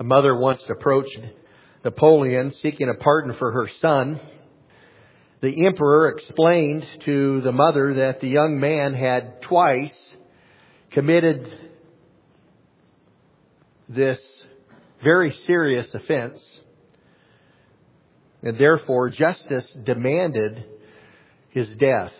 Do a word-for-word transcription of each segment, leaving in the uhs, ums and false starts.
A mother once approached Napoleon seeking a pardon for her son. The emperor explained to the mother that the young man had twice committed this very serious offense, and therefore justice demanded his death.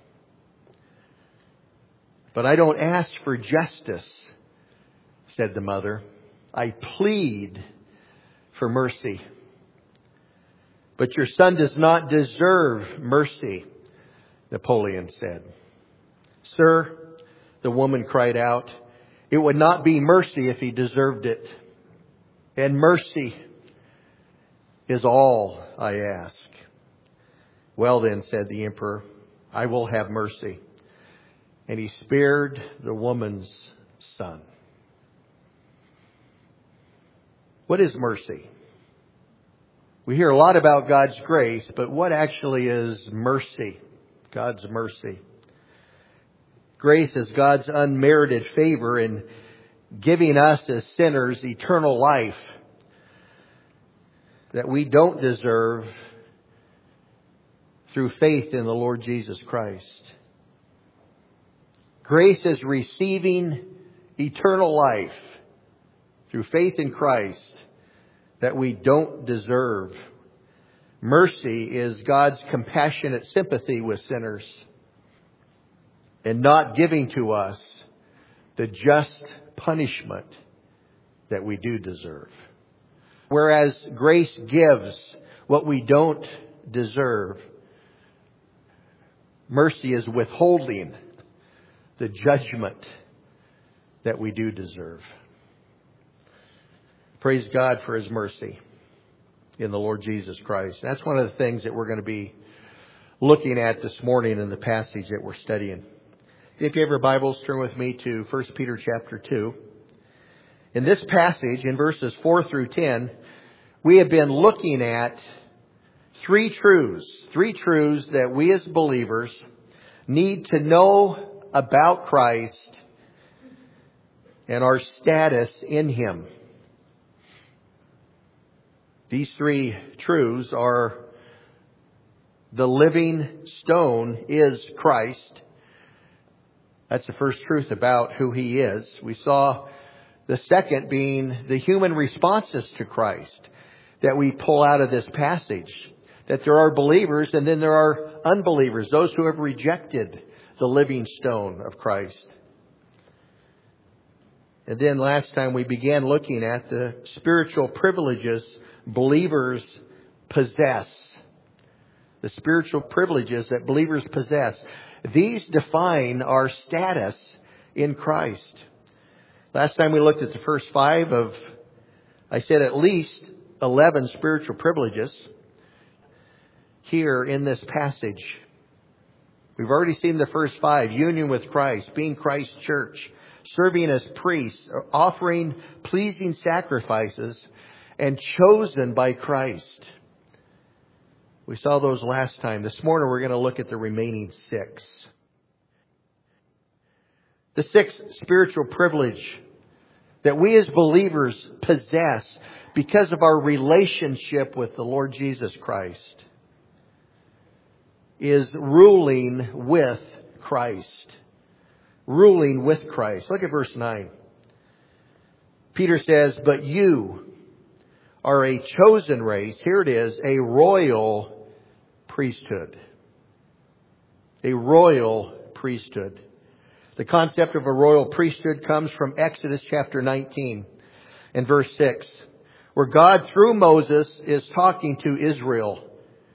But I don't ask for justice, said the mother. I plead for mercy. But your son does not deserve mercy, Napoleon said. Sir, the woman cried out, it would not be mercy if he deserved it. And mercy is all I ask. Well then, said the emperor, I will have mercy. And he spared the woman's son. What is mercy? We hear a lot about God's grace, but what actually is mercy? God's mercy. Grace is God's unmerited favor in giving us as sinners eternal life that we don't deserve through faith in the Lord Jesus Christ. Grace is receiving eternal life through faith in Christ that we don't deserve. Mercy is God's compassionate sympathy with sinners and not giving to us the just punishment that we do deserve. Whereas grace gives what we don't deserve, mercy is withholding the judgment that we do deserve. Praise God for His mercy in the Lord Jesus Christ. That's one of the things that we're going to be looking at this morning in the passage that we're studying. If you have your Bibles, turn with me to First Peter chapter two. In this passage, in verses four through ten, we have been looking at three truths. Three truths that we as believers need to know about Christ and our status in Him. These three truths are: the living stone is Christ. That's the first truth about who He is. We saw the second being the human responses to Christ that we pull out of this passage. That there are believers and then there are unbelievers, those who have rejected the living stone of Christ. And then last time we began looking at the spiritual privileges believers possess. The spiritual privileges that believers possess. These define our status in Christ. Last time we looked at the first five of, I said at least eleven spiritual privileges here in this passage. We've already seen the first five: union with Christ, being Christ's church, serving as priests, offering pleasing sacrifices, and chosen by Christ. We saw those last time. This morning we're going to look at the remaining six. The sixth spiritual privilege that we as believers possess because of our relationship with the Lord Jesus Christ is ruling with Christ. Ruling with Christ. Look at verse nine. Peter says, but you are a chosen race. Here it is, a royal priesthood. A royal priesthood. The concept of a royal priesthood comes from Exodus chapter nineteen and verse six, where God through Moses is talking to Israel.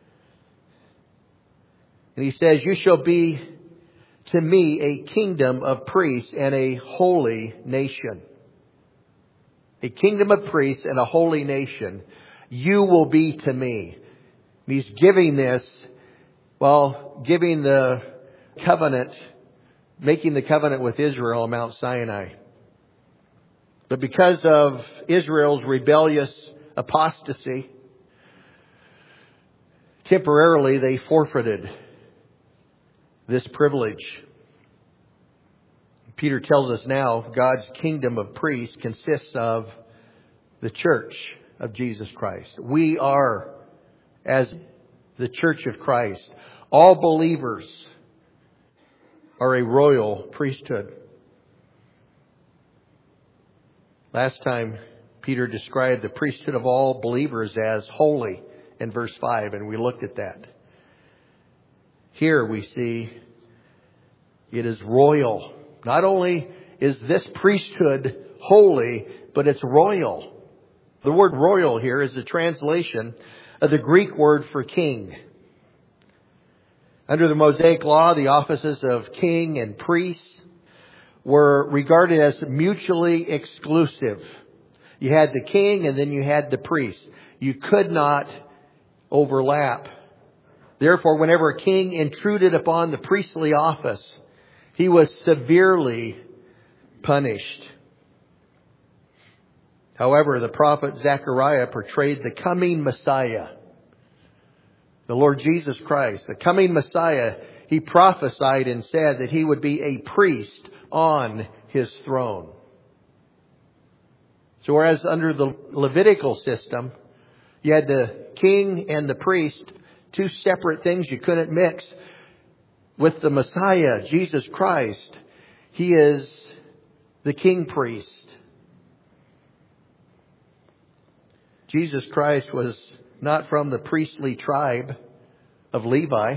And He says, you shall be to me a kingdom of priests and a holy nation. A kingdom of priests and a holy nation. You will be to me. And He's giving this, well, giving the covenant, making the covenant with Israel on Mount Sinai. But because of Israel's rebellious apostasy, temporarily they forfeited this privilege. Peter tells us now God's kingdom of priests consists of the church of Jesus Christ. We are, as the church of Christ, all believers are a royal priesthood. Last time, Peter described the priesthood of all believers as holy in verse five, and we looked at that. Here we see it is royal. Not only is this priesthood holy, but it's royal. The word royal here is the translation of the Greek word for king. Under the Mosaic Law, the offices of king and priest were regarded as mutually exclusive. You had the king and then you had the priest. You could not overlap. Therefore, whenever a king intruded upon the priestly office, he was severely punished. However, the prophet Zechariah portrayed the coming Messiah, the Lord Jesus Christ, the coming Messiah. He prophesied and said that he would be a priest on his throne. So whereas under the Levitical system, you had the king and the priest, two separate things you couldn't mix. With the Messiah, Jesus Christ, He is the king priest. Jesus Christ was not from the priestly tribe of Levi,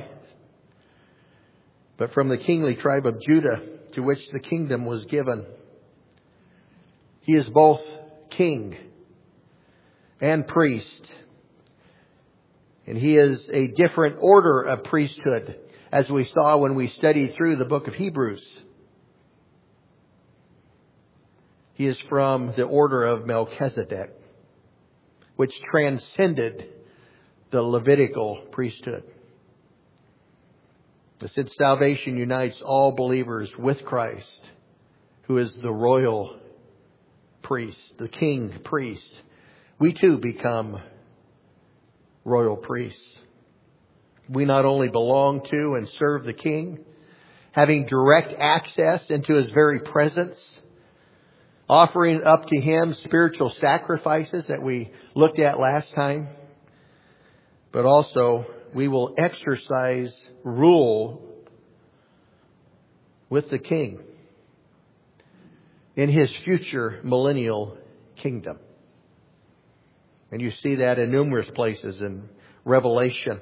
but from the kingly tribe of Judah, to which the kingdom was given. He is both king and priest. And He is a different order of priesthood, as we saw when we studied through the book of Hebrews. He is from the order of Melchizedek, which transcended the Levitical priesthood. But since salvation unites all believers with Christ, who is the royal priest, the king priest, we too become royal priests. We not only belong to and serve the King, having direct access into His very presence, offering up to Him spiritual sacrifices that we looked at last time, but also we will exercise rule with the King in His future millennial kingdom. And you see that in numerous places in Revelation.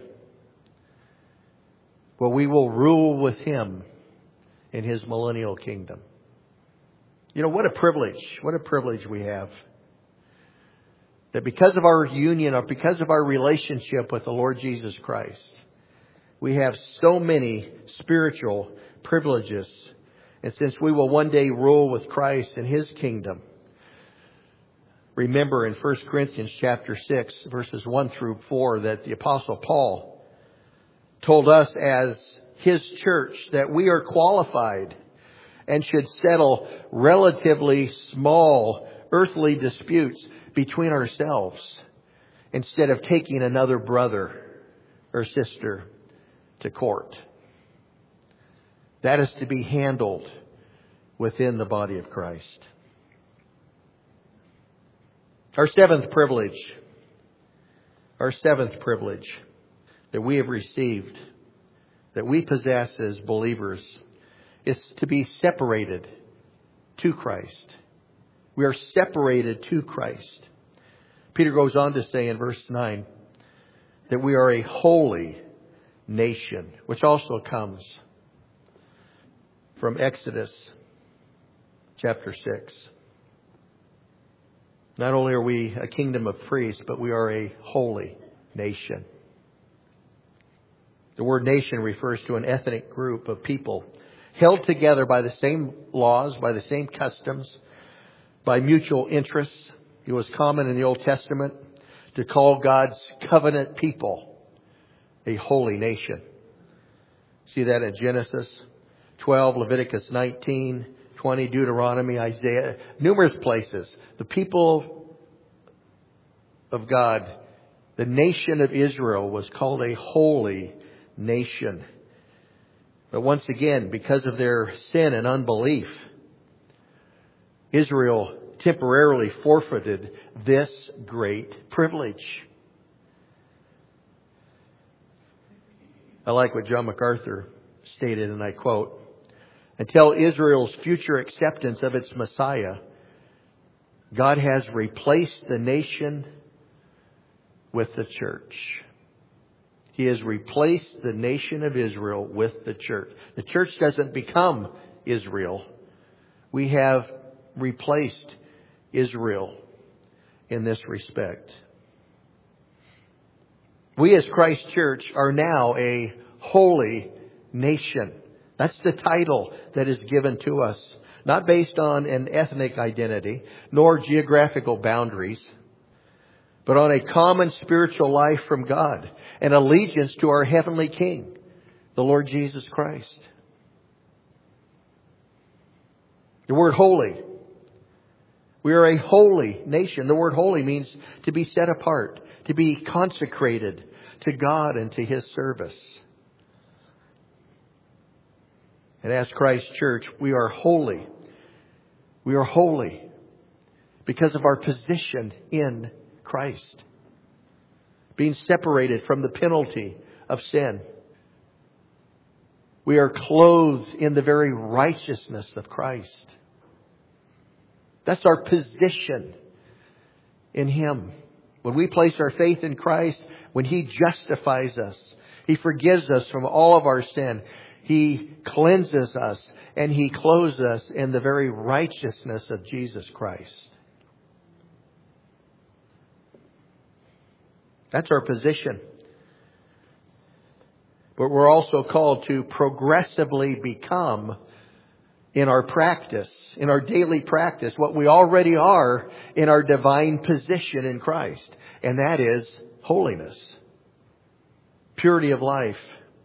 Well, we will rule with Him in His millennial kingdom. You know, what a privilege. What a privilege we have. That because of our union, or because of our relationship with the Lord Jesus Christ, we have so many spiritual privileges. And since we will one day rule with Christ in His kingdom, remember in First Corinthians chapter six, verses one through four, that the Apostle Paul told us as his church that we are qualified and should settle relatively small earthly disputes between ourselves instead of taking another brother or sister to court. That is to be handled within the body of Christ. Our seventh privilege, our seventh privilege that we have received, that we possess as believers, is to be separated to Christ. We are separated to Christ. Peter goes on to say in verse nine that we are a holy nation, which also comes from Exodus chapter six. Not only are we a kingdom of priests, but we are a holy nation. The word nation refers to an ethnic group of people held together by the same laws, by the same customs, by mutual interests. It was common in the Old Testament to call God's covenant people a holy nation. See that in Genesis twelve, Leviticus nineteen, twenty, Deuteronomy, Isaiah, numerous places. The people of God, the nation of Israel, was called a holy nation. But once again, because of their sin and unbelief, Israel temporarily forfeited this great privilege. I like what John MacArthur stated, and I quote, "Until Israel's future acceptance of its Messiah, God has replaced the nation with the church." He has replaced the nation of Israel with the church. The church doesn't become Israel. We have replaced Israel in this respect. We as Christ Church are now a holy nation. That's the title that is given to us, not based on an ethnic identity, nor geographical boundaries, but on a common spiritual life from God, and allegiance to our heavenly King, the Lord Jesus Christ. The word holy. We are a holy nation. The word holy means to be set apart, to be consecrated to God and to His service. And as Christ Church, we are holy. We are holy because of our position in Christ. Being separated from the penalty of sin. We are clothed in the very righteousness of Christ. That's our position in Him. When we place our faith in Christ, when He justifies us, He forgives us from all of our sin. He cleanses us and He clothes us in the very righteousness of Jesus Christ. That's our position. But we're also called to progressively become, in our practice, in our daily practice, what we already are in our divine position in Christ. And that is holiness. Purity of life.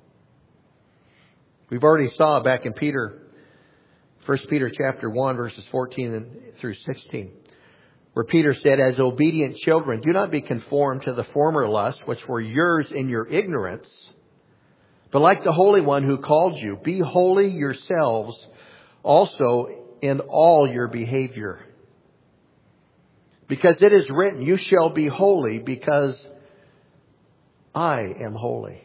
We've already saw back in Peter, First Peter chapter one, verses fourteen through sixteen. Where Peter said, "As obedient children, do not be conformed to the former lusts which were yours in your ignorance. But like the Holy One who called you, be holy yourselves also in all your behavior. Because it is written, you shall be holy because I am holy."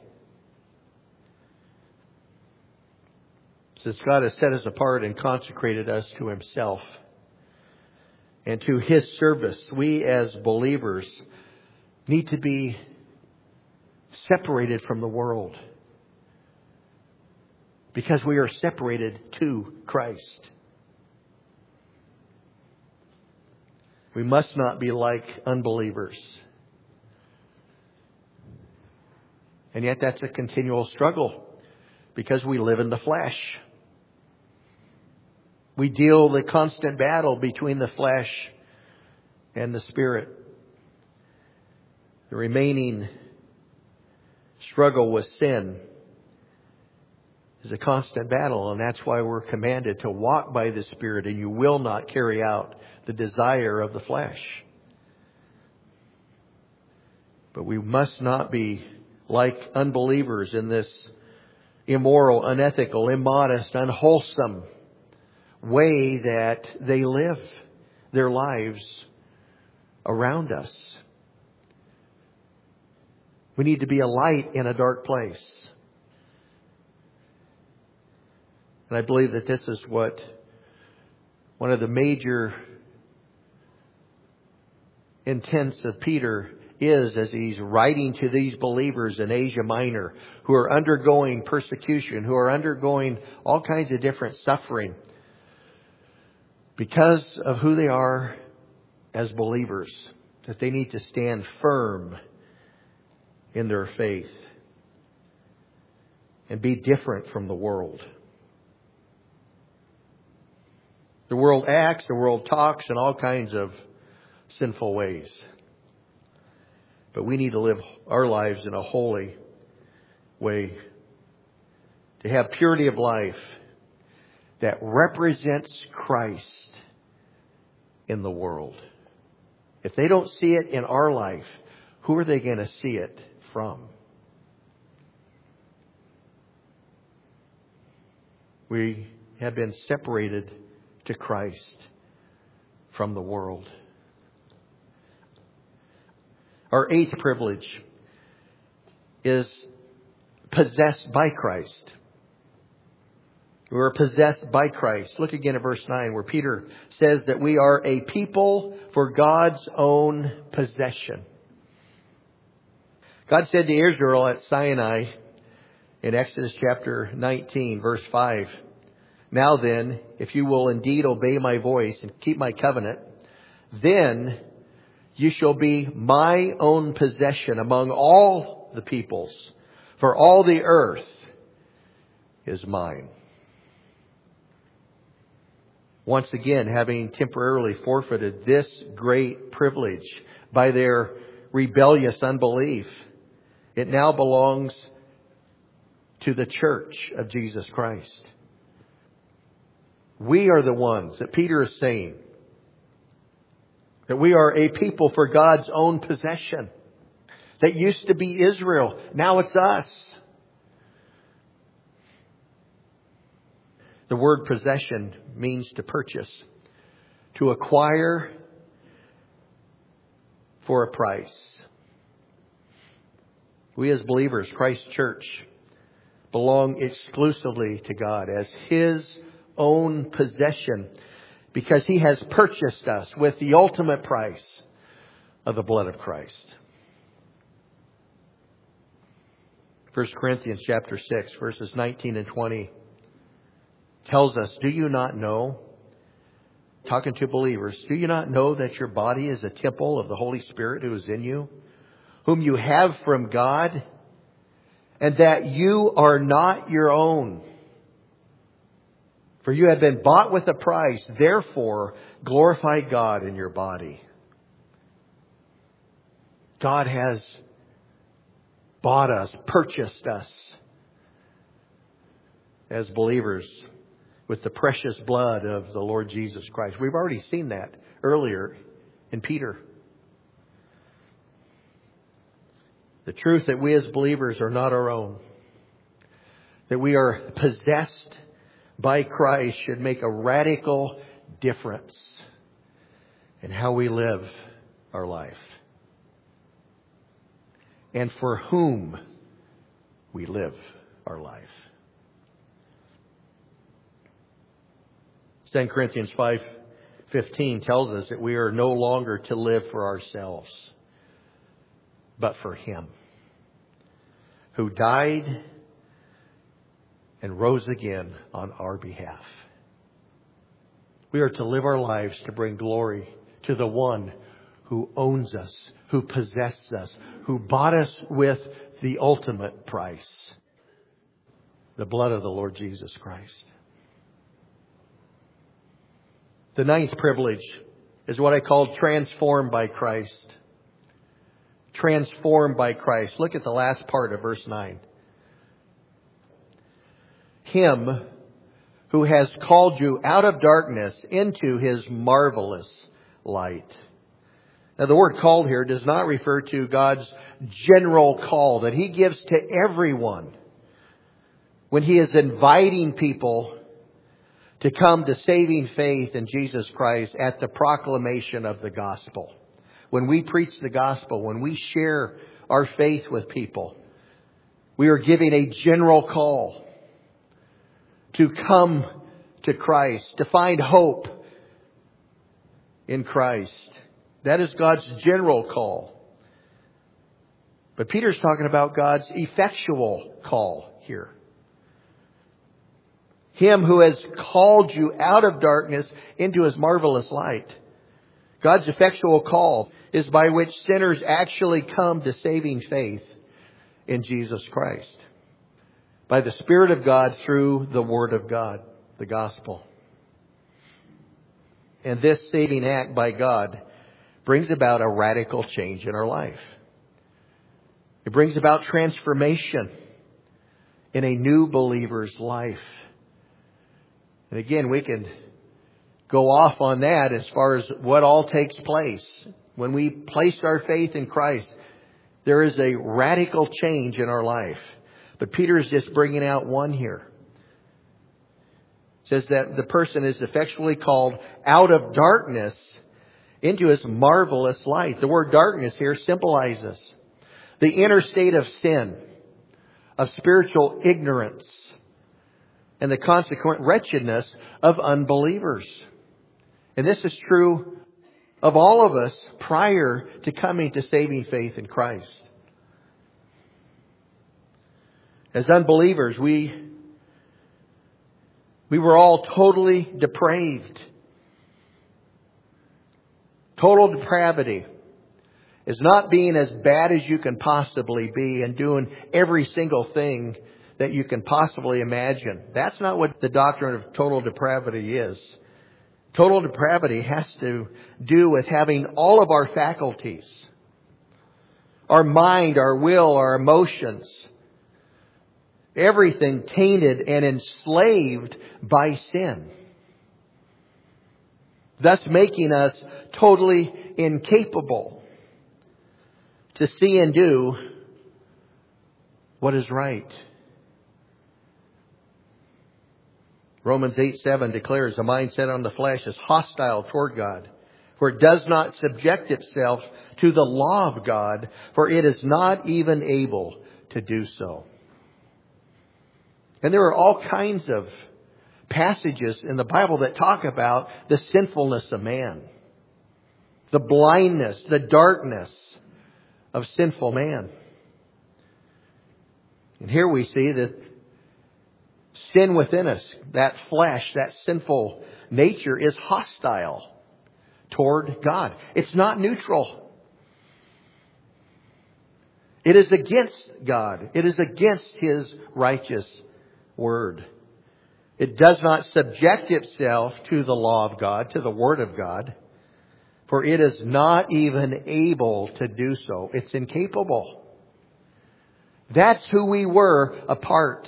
Since God has set us apart and consecrated us to Himself and to His service, we as believers need to be separated from the world. Because we are separated to Christ. We must not be like unbelievers. And yet that's a continual struggle because we live in the flesh. We deal the constant battle between the flesh and the Spirit. The remaining struggle with sin is a constant battle, and that's why we're commanded to walk by the Spirit, and you will not carry out the desire of the flesh. But we must not be like unbelievers in this immoral, unethical, immodest, unwholesome way that they live their lives around us. We need to be a light in a dark place. And I believe that this is what one of the major intents of Peter is as he's writing to these believers in Asia Minor who are undergoing persecution, who are undergoing all kinds of different suffering because of who they are as believers, that they need to stand firm in their faith and be different from the world. The world acts, the world talks in all kinds of sinful ways. But we need to live our lives in a holy way. To have purity of life that represents Christ in the world. If they don't see it in our life, who are they going to see it from? We have been separated to Christ from the world. Our eighth privilege is possessed by Christ. We are possessed by Christ. Look again at verse nine where Peter says that we are a people for God's own possession. God said to Israel at Sinai in Exodus chapter nineteen, verse five, "Now then, if you will indeed obey my voice and keep my covenant, then you shall be my own possession among all the peoples, for all the earth is mine." Once again, having temporarily forfeited this great privilege by their rebellious unbelief, it now belongs to the church of Jesus Christ. We are the ones that Peter is saying that we are a people for God's own possession. That used to be Israel. Now it's us. The word possession means to purchase, to acquire for a price. We as believers, Christ Church, belong exclusively to God as His own possession because He has purchased us with the ultimate price of the blood of Christ. First Corinthians chapter six, verses nineteen and twenty tells us, "Do you not know," talking to believers, "do you not know that your body is a temple of the Holy Spirit who is in you, whom you have from God, and that you are not your own? For you have been bought with a price. Therefore, glorify God in your body." God has bought us, purchased us as believers with the precious blood of the Lord Jesus Christ. We've already seen that earlier in Peter. The truth that we as believers are not our own, that we are possessed by Christ, should make a radical difference in how we live our life and for whom we live our life. Second Corinthians five fifteen tells us that we are no longer to live for ourselves, but for Him who died and rose again on our behalf. We are to live our lives to bring glory to the one who owns us, who possesses us, who bought us with the ultimate price, the blood of the Lord Jesus Christ. The ninth privilege is what I call transformed by Christ. Transformed by Christ. Look at the last part of verse nine. Him who has called you out of darkness into His marvelous light. Now the word called here does not refer to God's general call that He gives to everyone when He is inviting people to come to saving faith in Jesus Christ at the proclamation of the gospel. When we preach the gospel, when we share our faith with people, we are giving a general call to come to Christ, to find hope in Christ. That is God's general call. But Peter's talking about God's effectual call here. Him who has called you out of darkness into His marvelous light. God's effectual call is by which sinners actually come to saving faith in Jesus Christ. By the Spirit of God through the Word of God, the gospel. And this saving act by God brings about a radical change in our life. It brings about transformation in a new believer's life. And again, we can go off on that as far as what all takes place. When we place our faith in Christ, there is a radical change in our life. But Peter is just bringing out one here. It says that the person is effectually called out of darkness into His marvelous light. The word darkness here symbolizes the inner state of sin, of spiritual ignorance, and the consequent wretchedness of unbelievers. And this is true of all of us prior to coming to saving faith in Christ. As unbelievers, we, we were all totally depraved. Total depravity is not being as bad as you can possibly be and doing every single thing that you can possibly imagine. That's not what the doctrine of total depravity is. Total depravity has to do with having all of our faculties, our mind, our will, our emotions, everything tainted and enslaved by sin, thus making us totally incapable to see and do what is right. Romans eight seven declares the mind set on the flesh is hostile toward God, for it does not subject itself to the law of God, for it is not even able to do so. And there are all kinds of passages in the Bible that talk about the sinfulness of man, the blindness, the darkness of sinful man. And here we see that sin within us, that flesh, that sinful nature is hostile toward God. It's not neutral. It is against God. It is against His righteous word. It does not subject itself to the law of God, to the Word of God, for it is not even able to do so. It's incapable. That's who we were apart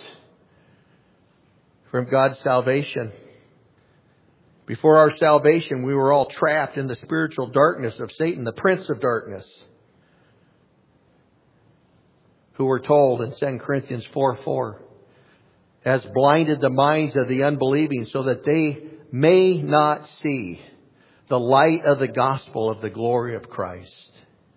from God's salvation. Before our salvation, we were all trapped in the spiritual darkness of Satan, the prince of darkness, who we're told in Second Corinthians four four, has blinded the minds of the unbelieving so that they may not see the light of the gospel of the glory of Christ.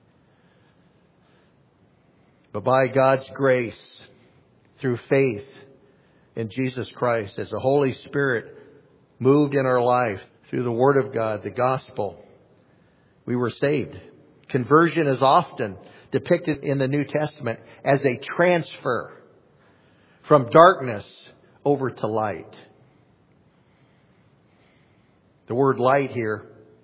But by God's grace, through faith in Jesus Christ, as the Holy Spirit moved in our life through the Word of God, the gospel, we were saved. Conversion is often depicted in the New Testament as a transfer from darkness over to light. The word light here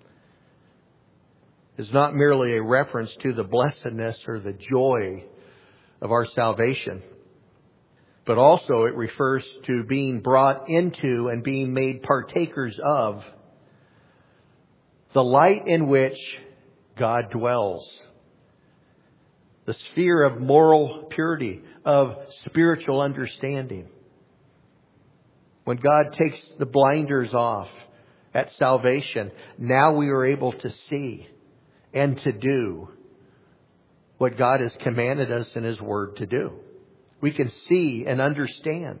is not merely a reference to the blessedness or the joy of our salvation, but also it refers to being brought into and being made partakers of the light in which God dwells. The sphere of moral purity, of spiritual understanding. When God takes the blinders off at salvation, now we are able to see and to do what God has commanded us in His Word to do. We can see and understand.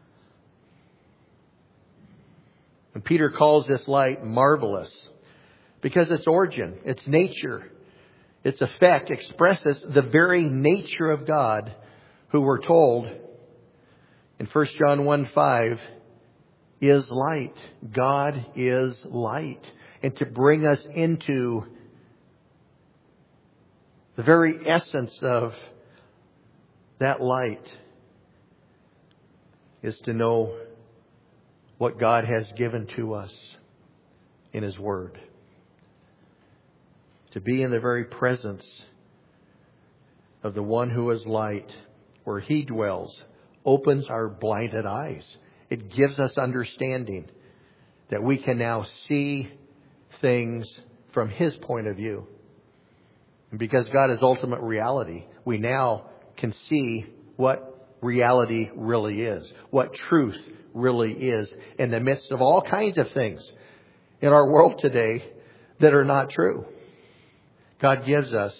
And Peter calls this light marvelous because its origin, its nature, its effect expresses the very nature of God, who we're told in First John one five is light. God is light. And to bring us into the very essence of that light is to know what God has given to us in His Word. To be in the very presence of the one who is light, where He dwells, opens our blinded eyes. It gives us understanding that we can now see things from His point of view. And because God is ultimate reality, we now can see what reality really is, what truth really is in the midst of all kinds of things in our world today that are not true. God gives us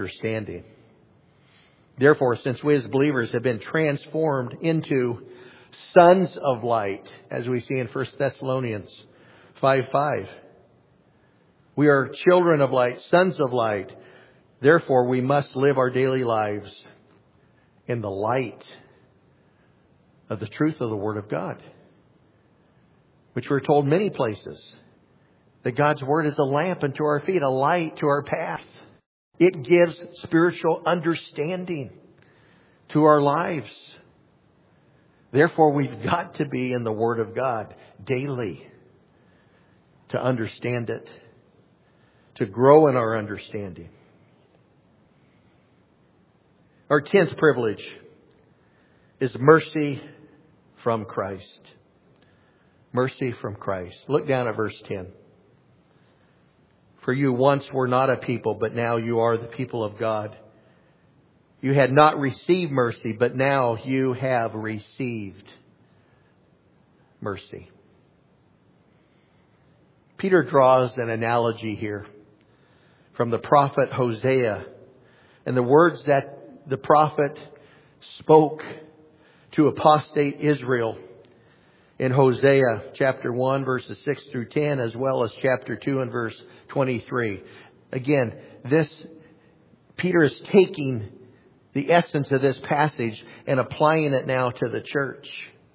understanding. Therefore, since we as believers have been transformed into sons of light, as we see in First Thessalonians five five. We are children of light, sons of light. Therefore, we must live our daily lives in the light of the truth of the Word of God, which we're told many places that God's Word is a lamp unto our feet, a light to our path. It gives spiritual understanding to our lives. Therefore, we've got to be in the Word of God daily to understand it, to grow in our understanding. Our tenth privilege is mercy from Christ. Mercy from Christ. Look down at verse ten. For you once were not a people, but now you are the people of God. You had not received mercy, but now you have received mercy. Peter draws an analogy here from the prophet Hosea and the words that the prophet spoke to apostate Israel in Hosea chapter one verses six through ten, as well as chapter two and verse twenty-three. Again, this Peter is taking the essence of this passage and applying it now to the church.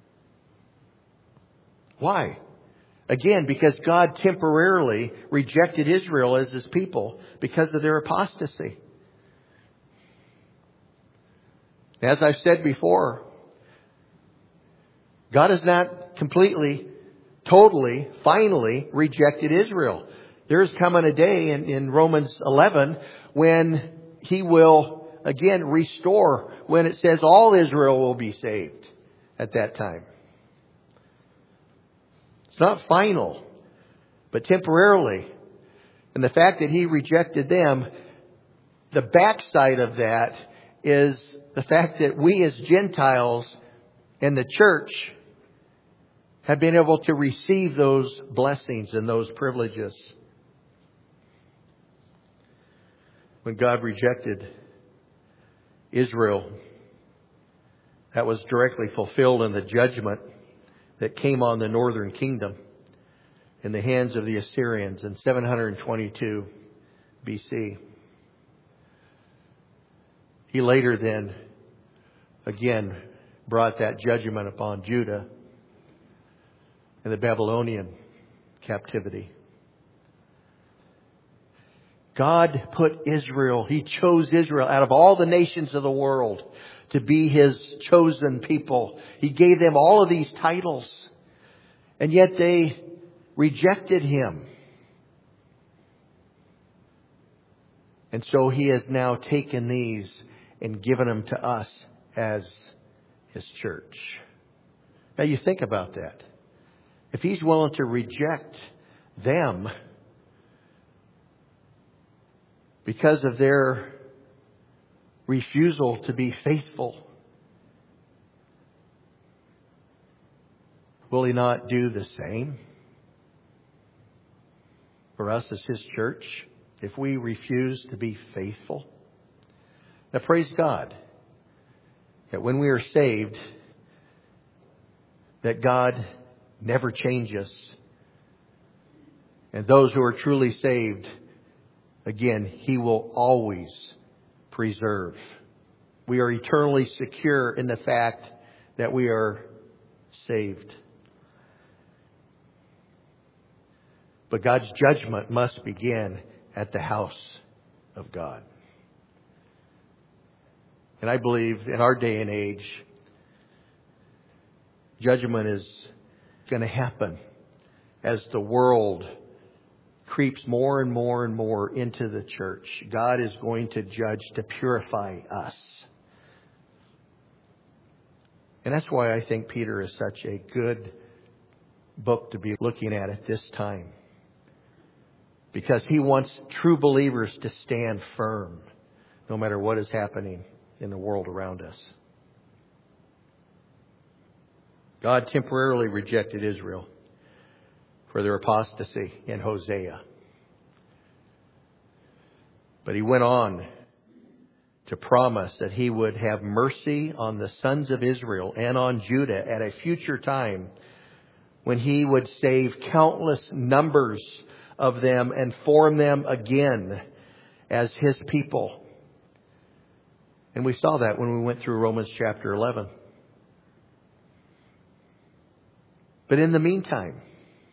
Why? Again, because God temporarily rejected Israel as His people because of their apostasy. As I've said before, God has not completely, totally, finally rejected Israel. There's coming a day in, in Romans eleven when He will again restore, when it says all Israel will be saved at that time. It's not final, but temporarily. And the fact that He rejected them, the backside of that is the fact that we as Gentiles and the church have been able to receive those blessings and those privileges. When God rejected Israel, that was directly fulfilled in the judgment that came on the northern kingdom in the hands of the Assyrians in seven twenty-two B C. He later then again brought that judgment upon Judah in the Babylonian captivity. God put Israel, He chose Israel out of all the nations of the world to be His chosen people. He gave them all of these titles, and yet they rejected Him. And so He has now taken these and given them to us as His church. Now you think about that. If He's willing to reject them because of their refusal to be faithful, will He not do the same for us as His church if we refuse to be faithful? Now, praise God that when we are saved, that God never changes. And those who are truly saved, again, He will always preserve. We are eternally secure in the fact that we are saved. But God's judgment must begin at the house of God. And I believe in our day and age, judgment is going to happen as the world creeps more and more and more into the church. God is going to judge to purify us. And that's why I think Peter is such a good book to be looking at at this time. Because he wants true believers to stand firm no matter what is happening in the world around us. God temporarily rejected Israel for their apostasy in Hosea. But He went on to promise that He would have mercy on the sons of Israel and on Judah at a future time when He would save countless numbers of them and form them again as His people. And we saw that when we went through Romans chapter eleven. But in the meantime,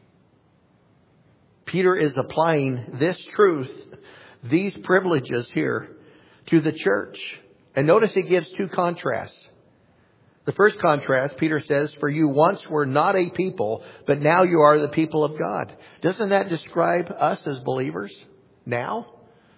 Peter is applying this truth, these privileges here, to the church. And notice he gives two contrasts. The first contrast, Peter says, for you once were not a people, but now you are the people of God. Doesn't that describe us as believers now?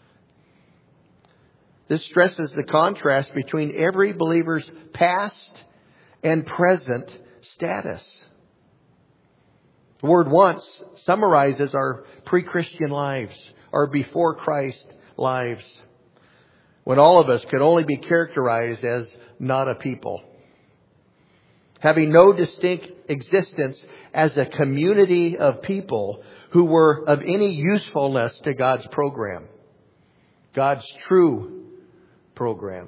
This stresses the contrast between every believer's past and present status. The word once summarizes our pre-Christian lives, our before Christ lives, when all of us could only be characterized as not a people, having no distinct existence as a community of people who were of any usefulness to God's program, God's true program.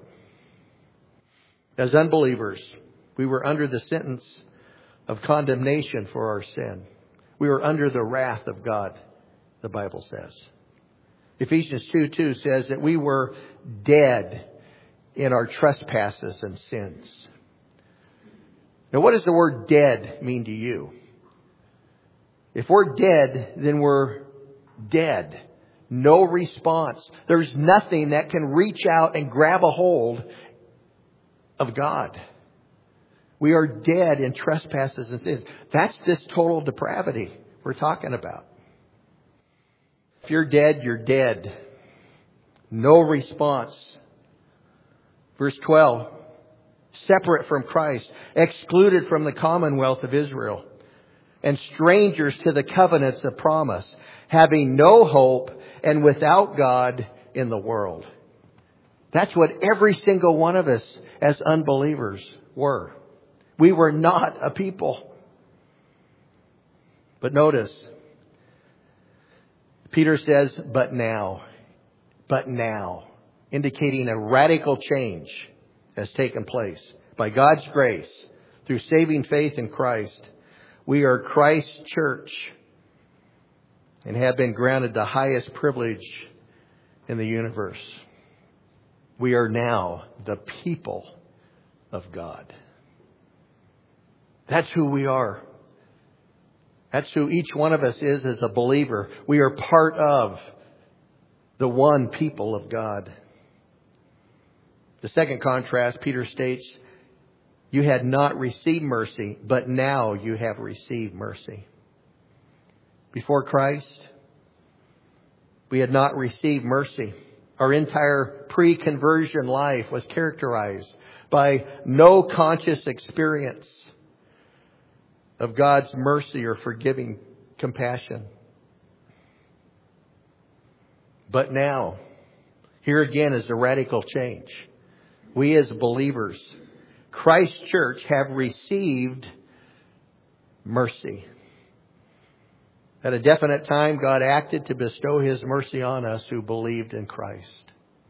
As unbelievers, we were under the sentence of condemnation for our sin. We were under the wrath of God, the Bible says. Ephesians two two says that we were dead in our trespasses and sins. Now, what does the word dead mean to you? If we're dead, then we're dead. No response. There's nothing that can reach out and grab a hold of God. We are dead in trespasses and sins. That's this total depravity we're talking about. If you're dead, you're dead. No response. Verse twelve. Separate from Christ, excluded from the commonwealth of Israel, and strangers to the covenants of promise, having no hope and without God in the world. That's what every single one of us as unbelievers were. We were not a people. But notice, Peter says, but now, but now, indicating a radical change has taken place. By God's grace, through saving faith in Christ, we are Christ's church and have been granted the highest privilege in the universe. We are now the people of God. That's who we are. That's who each one of us is as a believer. We are part of the one people of God. The second contrast, Peter states, you had not received mercy, but now you have received mercy. Before Christ, we had not received mercy. Our entire pre-conversion life was characterized by no conscious experience of God's mercy or forgiving compassion. But now, here again is a radical change. We as believers, Christ's church, have received mercy. At a definite time, God acted to bestow His mercy on us who believed in Christ.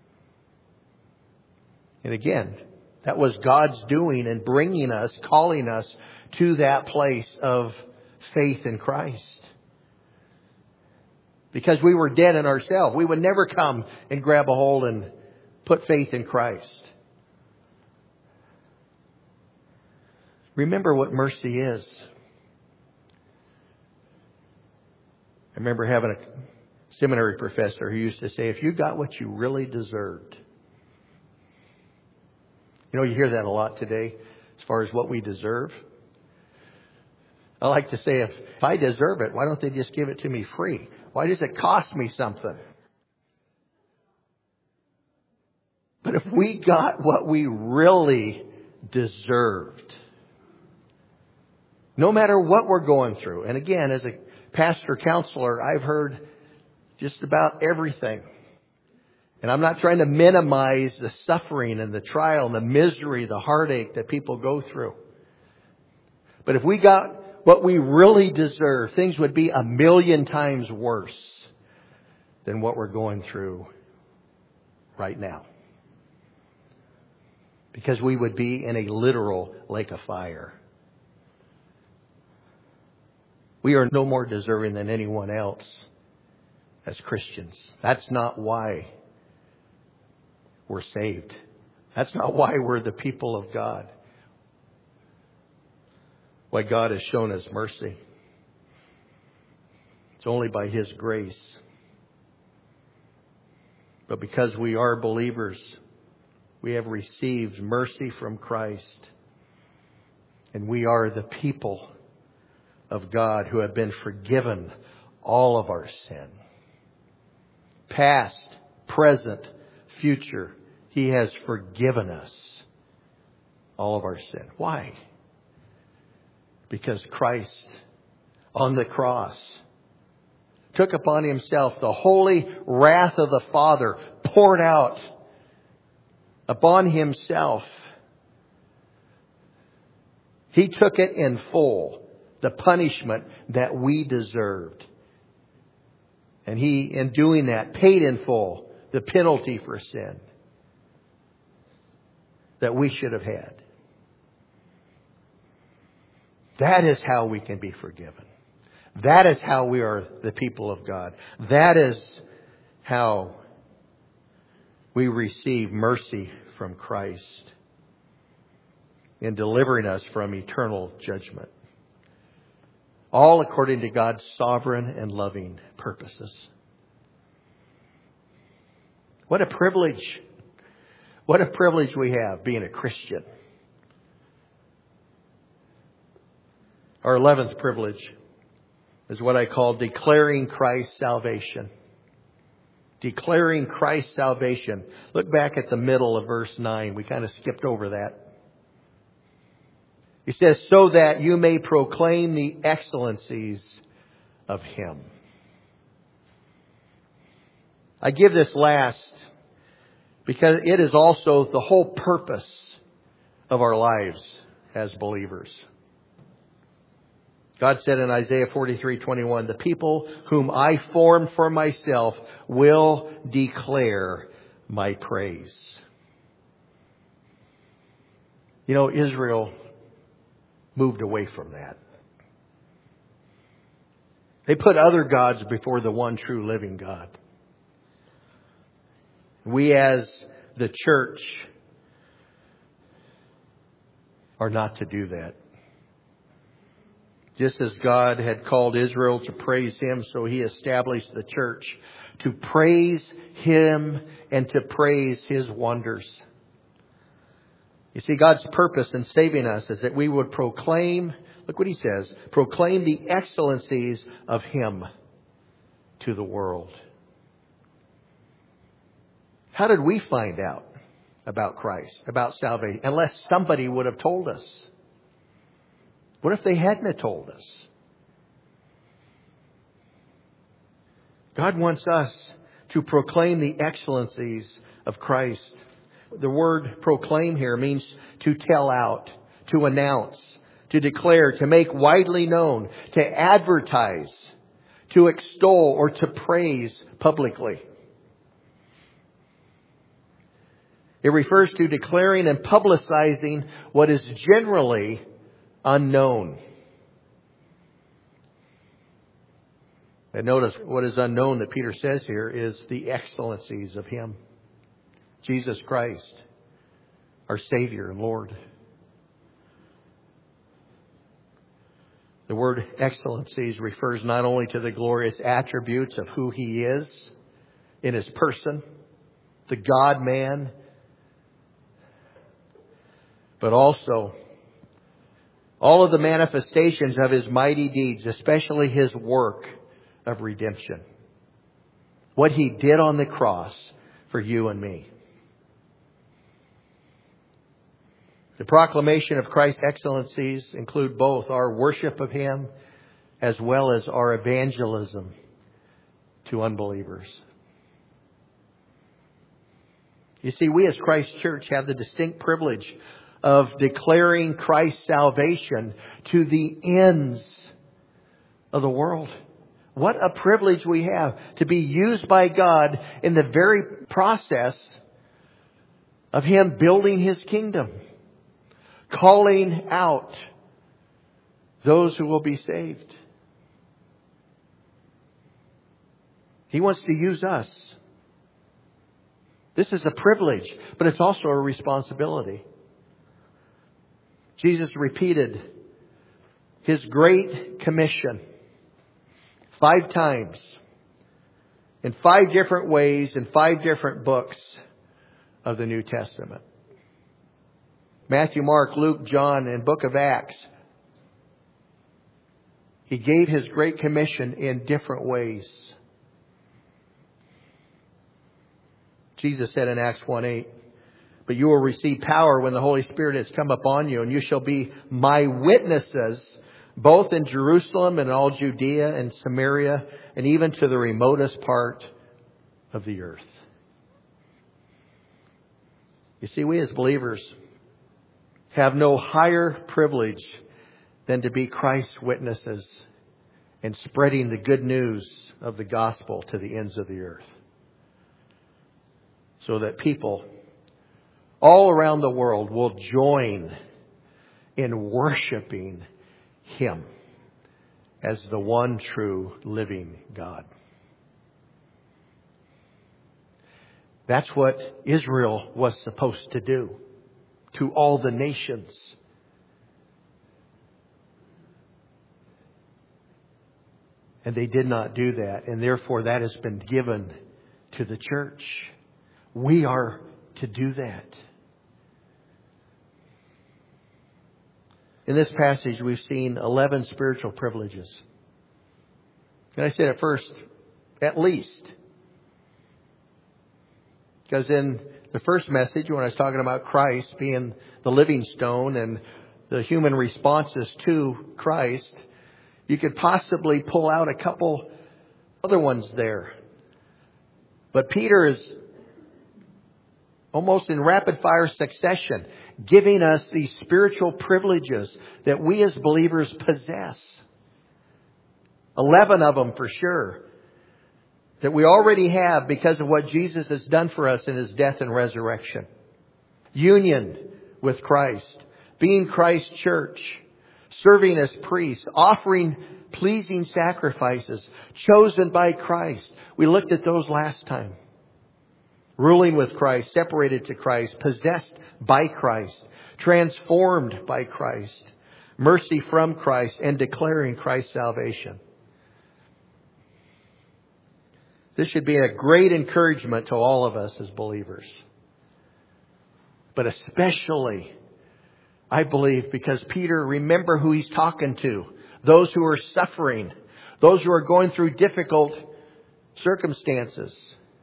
And again, that was God's doing in bringing us, calling us to that place of faith in Christ. Because we were dead in ourselves. We would never come and grab a hold and put faith in Christ. Remember what mercy is. I remember having a seminary professor who used to say, if you got what you really deserved. You know, you hear that a lot today as far as what we deserve. I like to say, if, if I deserve it, why don't they just give it to me free? Why does it cost me something? But if we got what we really deserved, no matter what we're going through, and again, as a pastor counselor, I've heard just about everything. And I'm not trying to minimize the suffering and the trial and the misery, the heartache that people go through. But if we got what we really deserve, things would be a million times worse than what we're going through right now. because we would be in a literal lake of fire. We are no more deserving than anyone else as Christians. That's not why we're saved. That's not why we're the people of God. Why God has shown us mercy. It's only by His grace. But because we are believers, we have received mercy from Christ. And we are the people of God who have been forgiven all of our sin. Past, present, future. He has forgiven us all of our sin. Why? Because Christ on the cross took upon Himself the holy wrath of the Father, poured out upon Himself. He took it in full, the punishment that we deserved. And He, in doing that, paid in full the penalty for sin that we should have had. That is how we can be forgiven. That is how we are the people of God. That is how we receive mercy from Christ in delivering us from eternal judgment. All according to God's sovereign and loving purposes. What a privilege. What a privilege we have being a Christian. Our eleventh privilege is what I call declaring Christ's salvation. Declaring Christ's salvation. Look back at the middle of verse nine. We kind of skipped over that. He says, so that you may proclaim the excellencies of Him. I give this last because it is also the whole purpose of our lives as believers. God said in Isaiah forty-three twenty-one, the people whom I formed for myself will declare my praise. You know, Israel moved away from that. They put other gods before the one true living God. We as the church are not to do that. Just as God had called Israel to praise Him, so He established the church to praise Him and to praise His wonders. You see, God's purpose in saving us is that we would proclaim, look what He says, proclaim the excellencies of Him to the world. How did we find out about Christ, about salvation, unless somebody would have told us? What if they hadn't have told us? God wants us to proclaim the excellencies of Christ. The word proclaim here means to tell out, to announce, to declare, to make widely known, to advertise, to extol, or to praise publicly. It refers to declaring and publicizing what is generally unknown. And notice what is unknown that Peter says here is the excellencies of Him. Jesus Christ, our Savior and Lord. The word excellencies refers not only to the glorious attributes of who He is in His person, the God-man, but also all of the manifestations of His mighty deeds, especially His work of redemption. What He did on the cross for you and me. The proclamation of Christ's excellencies include both our worship of Him as well as our evangelism to unbelievers. You see, we as Christ Church have the distinct privilege of declaring Christ's salvation to the ends of the world. What a privilege we have to be used by God in the very process of Him building His kingdom, calling out those who will be saved. He wants to use us. This is a privilege, but it's also a responsibility. Jesus repeated His great commission five times in five different ways in five different books of the New Testament. Matthew, Mark, Luke, John, and Book of Acts. He gave His great commission in different ways. Jesus said in Acts one eight, "But you will receive power when the Holy Spirit has come upon you, and you shall be my witnesses, both in Jerusalem and all Judea and Samaria, and even to the remotest part of the earth." You see, we as believers have no higher privilege than to be Christ's witnesses and spreading the good news of the gospel to the ends of the earth, so that people all around the world will join in worshiping Him as the one true living God. That's what Israel was supposed to do to all the nations. And they did not do that, and therefore that has been given to the church. We are to do that. In this passage, we've seen eleven spiritual privileges. And I said at first, at least. Because in the first message, when I was talking about Christ being the living stone and the human responses to Christ, you could possibly pull out a couple other ones there. But Peter is almost in rapid fire succession giving us these spiritual privileges that we as believers possess. Eleven of them for sure. That we already have because of what Jesus has done for us in His death and resurrection. Union with Christ. Being Christ's church. Serving as priests. Offering pleasing sacrifices. Chosen by Christ. We looked at those last time. Ruling with Christ. Separated to Christ. Possessed by Christ. Transformed by Christ. Mercy from Christ. And declaring Christ's salvation. This should be a great encouragement to all of us as believers. But especially, I believe, because Peter, remember who he's talking to. Those who are suffering. Those who are going through difficult circumstances.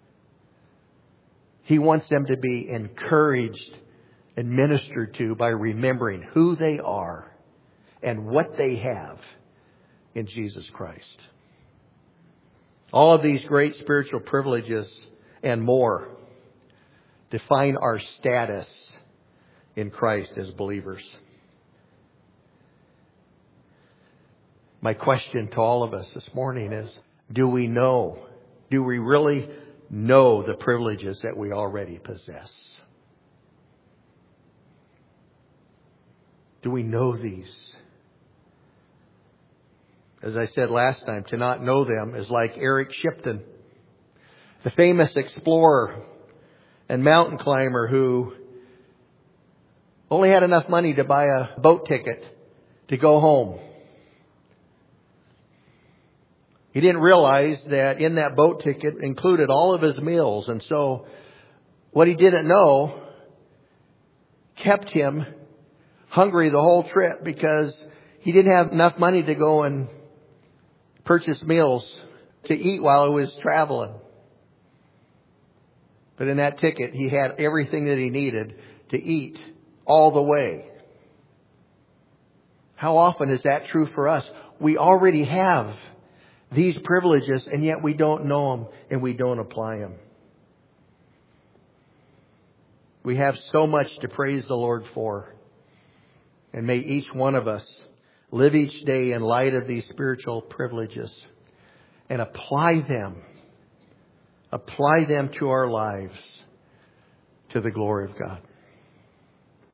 He wants them to be encouraged and ministered to by remembering who they are and what they have in Jesus Christ. All of these great spiritual privileges and more define our status in Christ as believers. My question to all of us this morning is, do we know, do we really know the privileges that we already possess? Do we know these? As I said last time, to not know them is like Eric Shipton, the famous explorer and mountain climber who only had enough money to buy a boat ticket to go home. He didn't realize that in that boat ticket included all of his meals. And so what he didn't know kept him hungry the whole trip because he didn't have enough money to go and purchase meals to eat while he was traveling. But in that ticket, he had everything that he needed to eat all the way. How often is that true for us? We already have these privileges, and yet we don't know them and we don't apply them. We have so much to praise the Lord for. And may each one of us live each day in light of these spiritual privileges and apply them. Apply them to our lives to the glory of God.